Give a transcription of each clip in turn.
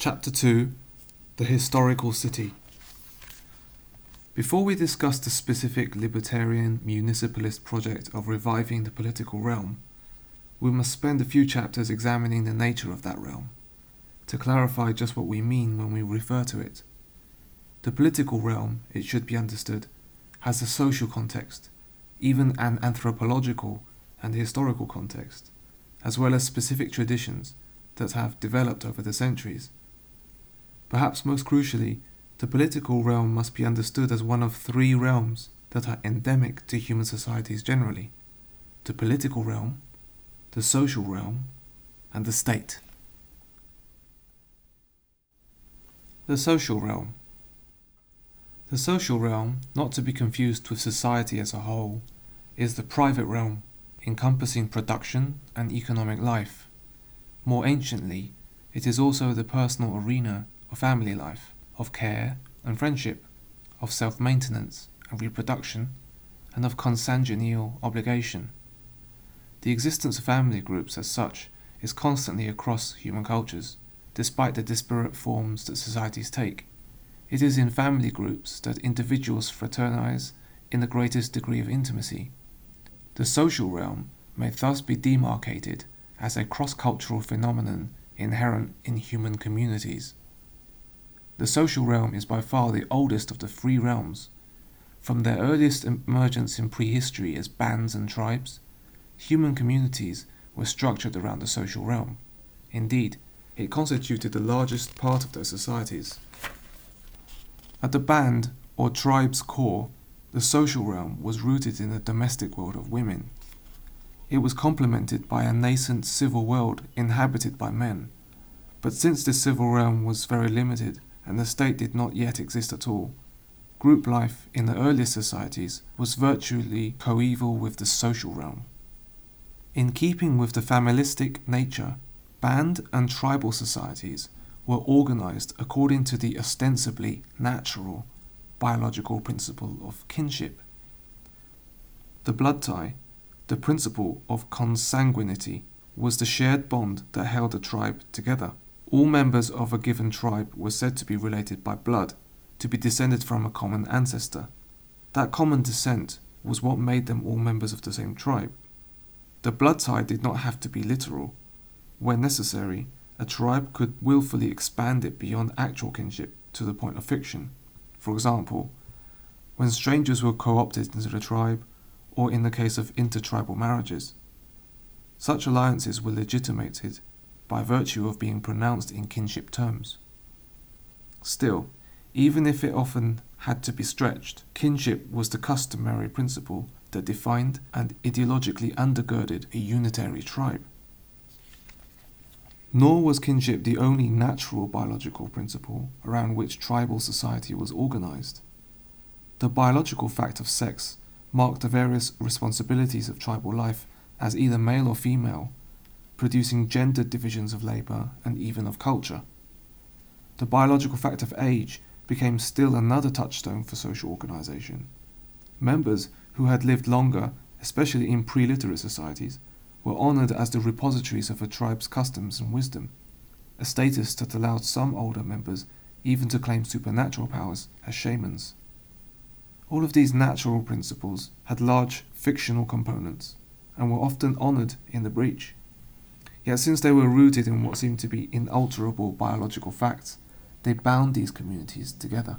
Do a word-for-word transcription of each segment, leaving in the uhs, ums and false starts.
Chapter two: The Historical City. Before we discuss the specific libertarian municipalist project of reviving the political realm, we must spend a few chapters examining the nature of that realm, to clarify just what we mean when we refer to it. The political realm, it should be understood, has a social context, even an anthropological and historical context, as well as specific traditions that have developed over the centuries. Perhaps most crucially, the political realm must be understood as one of three realms that are endemic to human societies generally: the political realm, the social realm, and the state. The social realm. The social realm, not to be confused with society as a whole, is the private realm, encompassing production and economic life. More anciently, it is also the personal arena of family life, of care and friendship, of self-maintenance and reproduction, and of consanguineal obligation. The existence of family groups as such is constantly across human cultures, despite the disparate forms that societies take. It is in family groups that individuals fraternize in the greatest degree of intimacy. The social realm may thus be demarcated as a cross-cultural phenomenon inherent in human communities. The social realm is by far the oldest of the three realms. From their earliest emergence in prehistory as bands and tribes, human communities were structured around the social realm. Indeed, it constituted the largest part of their societies. At the band or tribe's core, the social realm was rooted in the domestic world of women. It was complemented by a nascent civil world inhabited by men. But since this civil realm was very limited, and the state did not yet exist at all, group life in the earliest societies was virtually coeval with the social realm. In keeping with the familistic nature, band and tribal societies were organized according to the ostensibly natural biological principle of kinship. The blood tie, the principle of consanguinity, was the shared bond that held a tribe together. All members of a given tribe were said to be related by blood, to be descended from a common ancestor. That common descent was what made them all members of the same tribe. The blood tie did not have to be literal. Where necessary, a tribe could willfully expand it beyond actual kinship to the point of fiction. For example, when strangers were co-opted into the tribe, or in the case of intertribal marriages. Such alliances were legitimated by virtue of being pronounced in kinship terms. Still, even if it often had to be stretched, kinship was the customary principle that defined and ideologically undergirded a unitary tribe. Nor was kinship the only natural biological principle around which tribal society was organized. The biological fact of sex marked the various responsibilities of tribal life as either male or female, producing gendered divisions of labor and even of culture. The biological fact of age became still another touchstone for social organization. Members who had lived longer, especially in pre-literate societies, were honored as the repositories of a tribe's customs and wisdom, a status that allowed some older members even to claim supernatural powers as shamans. All of these natural principles had large fictional components and were often honored in the breach. Yet since they were rooted in what seemed to be inalterable biological facts, they bound these communities together.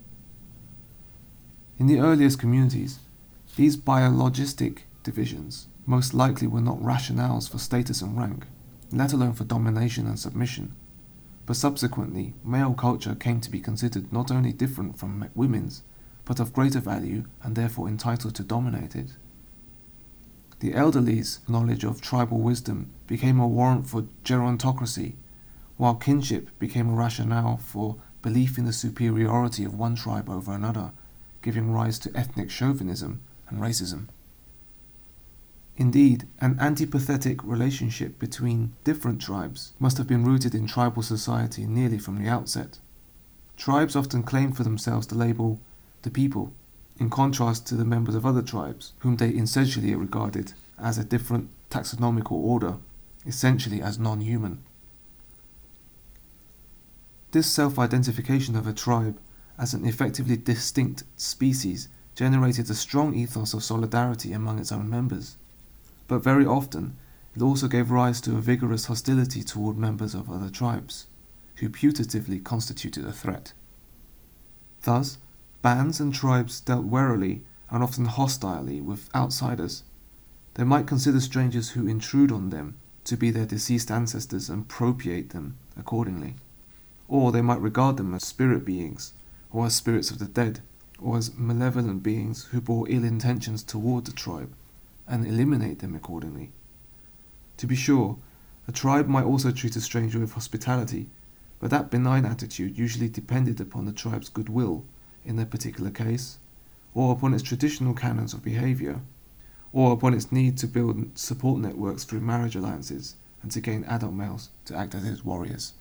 In the earliest communities, these biologistic divisions most likely were not rationales for status and rank, let alone for domination and submission, but subsequently male culture came to be considered not only different from women's, but of greater value and therefore entitled to dominate it. The elderly's knowledge of tribal wisdom became a warrant for gerontocracy, while kinship became a rationale for belief in the superiority of one tribe over another, giving rise to ethnic chauvinism and racism. Indeed, an antipathetic relationship between different tribes must have been rooted in tribal society nearly from the outset. Tribes often claimed for themselves the label the people, in contrast to the members of other tribes, whom they essentially regarded as a different taxonomical order, essentially as non-human. This self-identification of a tribe as an effectively distinct species generated a strong ethos of solidarity among its own members. But very often, it also gave rise to a vigorous hostility toward members of other tribes, who putatively constituted a threat. Thus, bands and tribes dealt warily and often hostilely with outsiders. They might consider strangers who intrude on them to be their deceased ancestors and propitiate them accordingly. Or they might regard them as spirit beings, or as spirits of the dead, or as malevolent beings who bore ill intentions toward the tribe, and eliminate them accordingly. To be sure, a tribe might also treat a stranger with hospitality, but that benign attitude usually depended upon the tribe's goodwill in their particular case, or upon its traditional canons of behavior, or upon its need to build support networks through marriage alliances and to gain adult males to act as its warriors.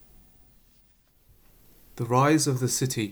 The rise of the city.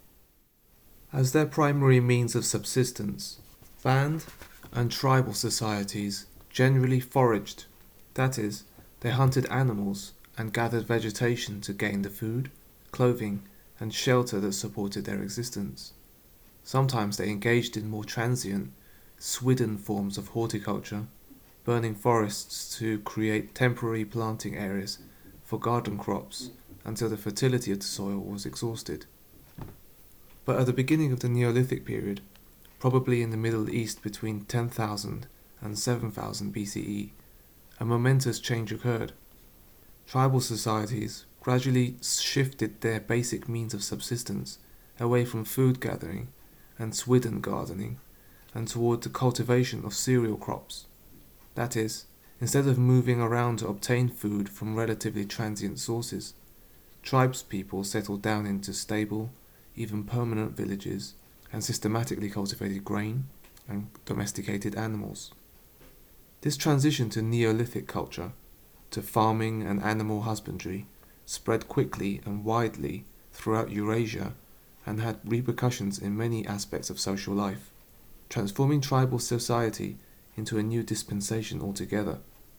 As their primary means of subsistence, band and tribal societies generally foraged, that is, they hunted animals and gathered vegetation to gain the food, clothing, and shelter that supported their existence. Sometimes they engaged in more transient, swidden forms of horticulture, burning forests to create temporary planting areas for garden crops until the fertility of the soil was exhausted. But at the beginning of the Neolithic period, probably in the Middle East between ten thousand and seven thousand B C E, a momentous change occurred. Tribal societies gradually shifted their basic means of subsistence away from food gathering and swidden gardening and toward the cultivation of cereal crops. That is, instead of moving around to obtain food from relatively transient sources, tribespeople settled down into stable, even permanent villages and systematically cultivated grain and domesticated animals. This transition to Neolithic culture, to farming and animal husbandry, spread quickly and widely throughout Eurasia and had repercussions in many aspects of social life, transforming tribal society into a new dispensation altogether.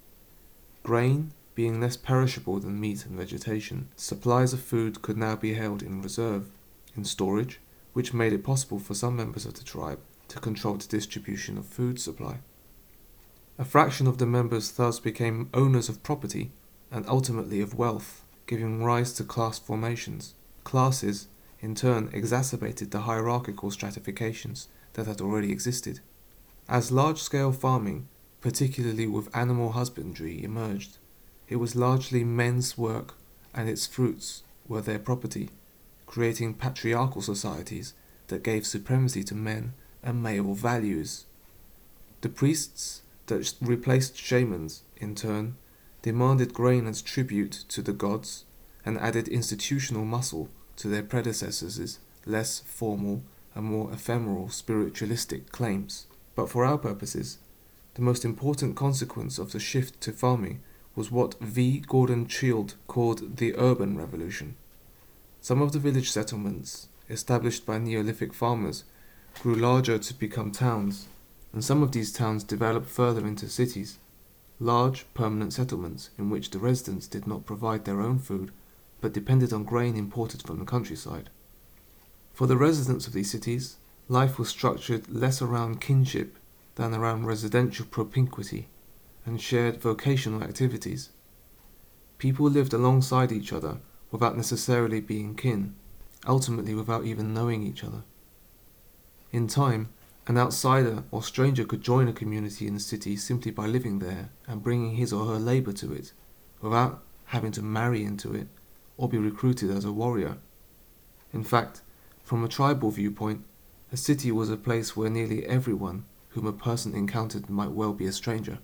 Grain, being less perishable than meat and vegetation, supplies of food could now be held in reserve, in storage, which made it possible for some members of the tribe to control the distribution of food supply. A fraction of the members thus became owners of property and ultimately of wealth, giving rise to class formations. Classes, in turn, exacerbated the hierarchical stratifications that had already existed. As large-scale farming, particularly with animal husbandry, emerged, it was largely men's work and its fruits were their property, creating patriarchal societies that gave supremacy to men and male values. The priests that replaced shamans, in turn, demanded grain as tribute to the gods and added institutional muscle to their predecessors' less formal and more ephemeral spiritualistic claims. But for our purposes, the most important consequence of the shift to farming was what V. Gordon Childe called the urban revolution. Some of the village settlements, established by Neolithic farmers, grew larger to become towns, and some of these towns developed further into cities, large permanent settlements in which the residents did not provide their own food, but depended on grain imported from the countryside. For the residents of these cities, life was structured less around kinship than around residential propinquity and shared vocational activities. People lived alongside each other without necessarily being kin, ultimately without even knowing each other. In time, an outsider or stranger could join a community in the city simply by living there and bringing his or her labour to it, without having to marry into it or be recruited as a warrior. In fact, from a tribal viewpoint, a city was a place where nearly everyone whom a person encountered might well be a stranger.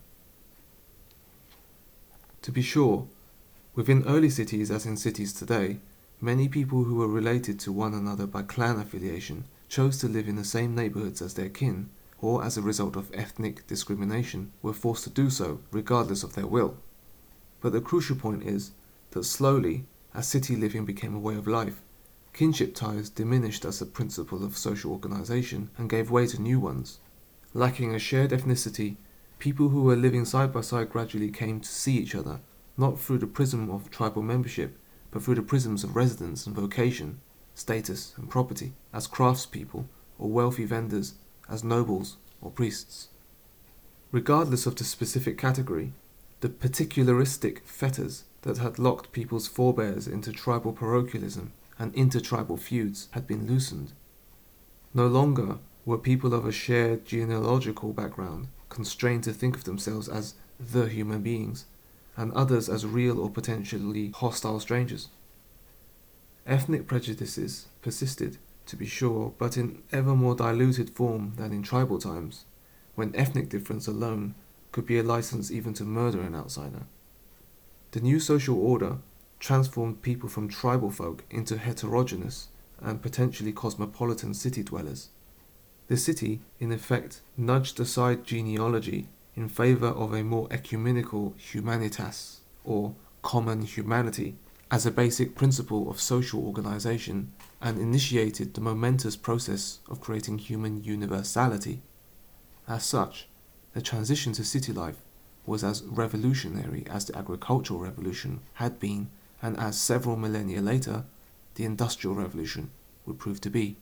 To be sure, within early cities as in cities today, many people who were related to one another by clan affiliation chose to live in the same neighbourhoods as their kin, or as a result of ethnic discrimination were forced to do so regardless of their will. But the crucial point is that slowly, as city living became a way of life, kinship ties diminished as a principle of social organisation and gave way to new ones. Lacking a shared ethnicity, people who were living side by side gradually came to see each other, not through the prism of tribal membership, but through the prisms of residence and vocation, status and property, as craftspeople or wealthy vendors, as nobles or priests. Regardless of the specific category, the particularistic fetters that had locked people's forebears into tribal parochialism and intertribal feuds had been loosened. No longer were people of a shared genealogical background constrained to think of themselves as the human beings, and others as real or potentially hostile strangers. Ethnic prejudices persisted, to be sure, but in ever more diluted form than in tribal times, when ethnic difference alone could be a license even to murder an outsider. The new social order transformed people from tribal folk into heterogeneous and potentially cosmopolitan city dwellers. The city, in effect, nudged aside genealogy in favor of a more ecumenical humanitas, or common humanity, as a basic principle of social organization, and initiated the momentous process of creating human universality. As such, the transition to city life was as revolutionary as the agricultural revolution had been, and as several millennia later, the industrial revolution would prove to be.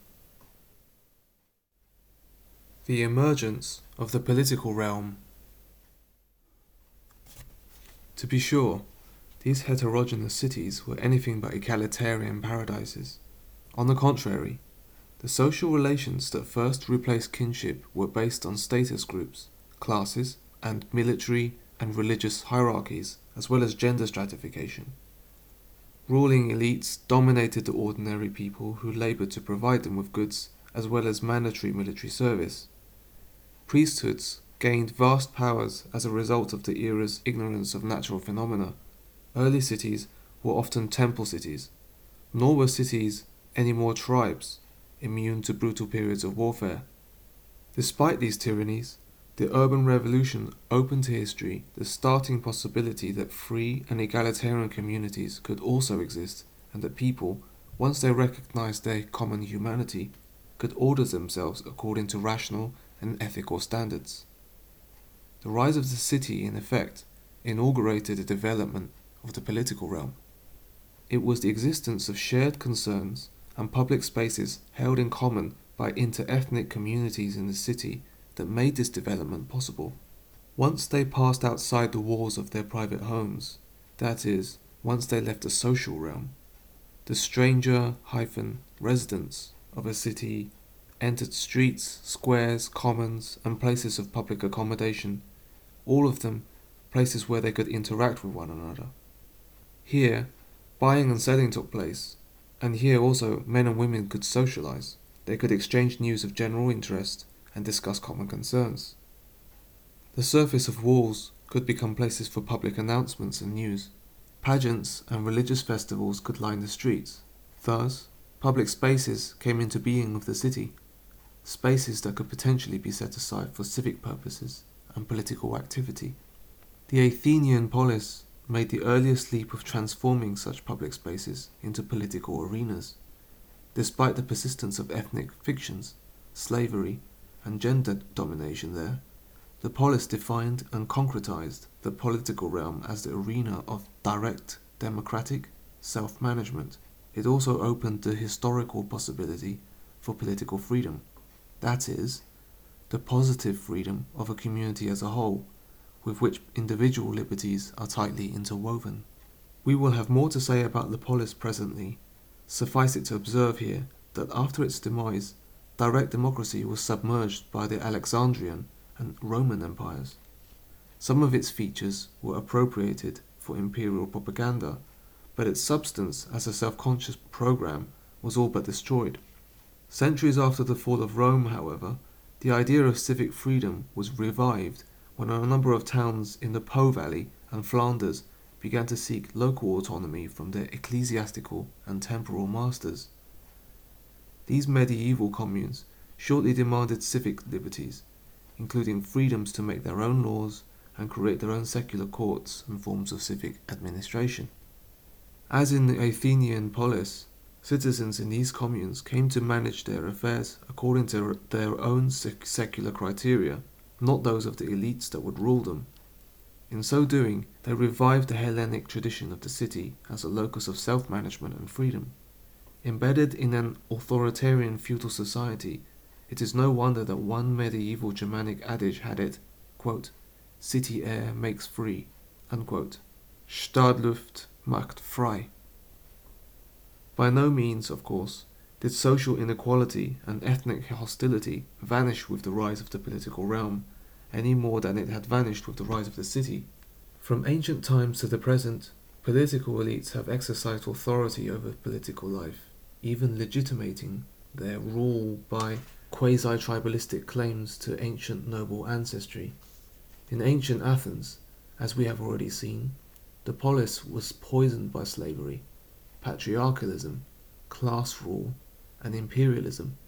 The emergence of the political realm. To be sure, these heterogeneous cities were anything but egalitarian paradises. On the contrary, the social relations that first replaced kinship were based on status groups, classes, and military and religious hierarchies, as well as gender stratification. Ruling elites dominated the ordinary people who laboured to provide them with goods, as well as mandatory military service. Priesthoods gained vast powers as a result of the era's ignorance of natural phenomena. Early cities were often temple cities, nor were cities any more tribes, immune to brutal periods of warfare. Despite these tyrannies, the urban revolution opened to history the starting possibility that free and egalitarian communities could also exist, and that people, once they recognized their common humanity, could order themselves according to rational and ethical standards. The rise of the city, in effect, inaugurated the development of the political realm. It was the existence of shared concerns and public spaces held in common by inter-ethnic communities in the city that made this development possible. Once they passed outside the walls of their private homes, that is, once they left the social realm, the stranger-residents of a city entered streets, squares, commons, and places of public accommodation, all of them places where they could interact with one another. Here, buying and selling took place, and here also men and women could socialize. They could exchange news of general interest and discuss common concerns. The surface of walls could become places for public announcements and news. Pageants and religious festivals could line the streets. Thus, public spaces came into being of the city, spaces that could potentially be set aside for civic purposes and political activity. The Athenian polis made the earliest leap of transforming such public spaces into political arenas. Despite the persistence of ethnic fictions, slavery, and gender domination there, the polis defined and concretized the political realm as the arena of direct, democratic self-management. It also opened the historical possibility for political freedom, that is, the positive freedom of a community as a whole, with which individual liberties are tightly interwoven. We will have more to say about the polis presently. Suffice it to observe here that after its demise, direct democracy was submerged by the Alexandrian and Roman empires. Some of its features were appropriated for imperial propaganda, but its substance as a self-conscious program was all but destroyed. Centuries after the fall of Rome, however, the idea of civic freedom was revived when a number of towns in the Po Valley and Flanders began to seek local autonomy from their ecclesiastical and temporal masters. These medieval communes shortly demanded civic liberties, including freedoms to make their own laws and create their own secular courts and forms of civic administration. As in the Athenian polis, citizens in these communes came to manage their affairs according to their own sec- secular criteria, not those of the elites that would rule them. In so doing, they revived the Hellenic tradition of the city as a locus of self-management and freedom. Embedded in an authoritarian feudal society, it is no wonder that one medieval Germanic adage had it, quote, "City air makes free," unquote. Stadtluft macht frei. By no means, of course, did social inequality and ethnic hostility vanish with the rise of the political realm, any more than it had vanished with the rise of the city. From ancient times to the present, political elites have exercised authority over political life, even legitimating their rule by quasi-tribalistic claims to ancient noble ancestry. In ancient Athens, as we have already seen, the polis was poisoned by slavery, patriarchalism, class rule, and imperialism.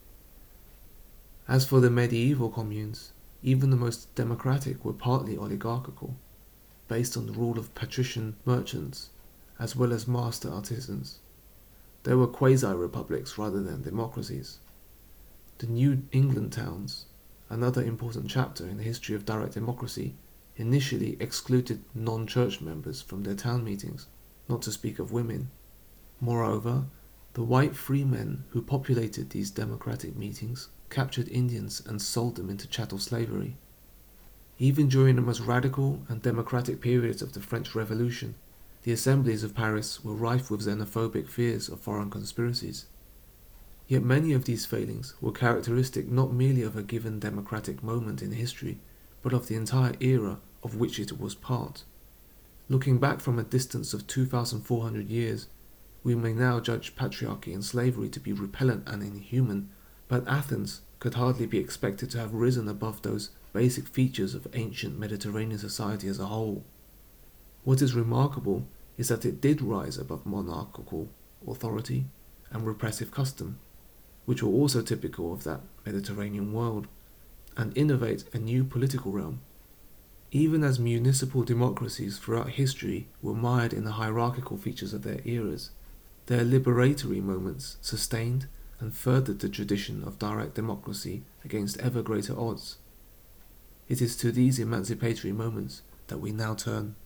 As for the medieval communes, even the most democratic were partly oligarchical, based on the rule of patrician merchants, as well as master artisans. They were quasi-republics rather than democracies. The New England towns, another important chapter in the history of direct democracy, initially excluded non-church members from their town meetings, not to speak of women. Moreover, the white freemen who populated these democratic meetings captured Indians and sold them into chattel slavery. Even during the most radical and democratic periods of the French Revolution, the assemblies of Paris were rife with xenophobic fears of foreign conspiracies. Yet many of these failings were characteristic not merely of a given democratic moment in history, but of the entire era of which it was part. Looking back from a distance of two thousand four hundred years, we may now judge patriarchy and slavery to be repellent and inhuman, but Athens could hardly be expected to have risen above those basic features of ancient Mediterranean society as a whole. What is remarkable is that it did rise above monarchical authority and repressive custom, which were also typical of that Mediterranean world, and innovate a new political realm. Even as municipal democracies throughout history were mired in the hierarchical features of their eras, their liberatory moments sustained and furthered the tradition of direct democracy against ever greater odds. It is to these emancipatory moments that we now turn.